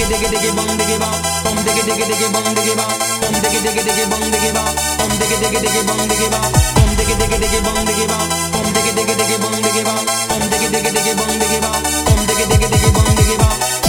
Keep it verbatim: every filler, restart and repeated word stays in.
diggy diggy diggy bum diggy bum, bum diggy diggy diggy bum diggy bum, bum diggy diggy diggy bum diggy bum, bum diggy diggy diggy bum diggy bum, bum diggy diggy diggy bum diggy bum, bum diggy diggy diggy bum diggy bum, bum diggy diggy diggy bum diggy bum, bum diggy diggy diggy bum diggy bum.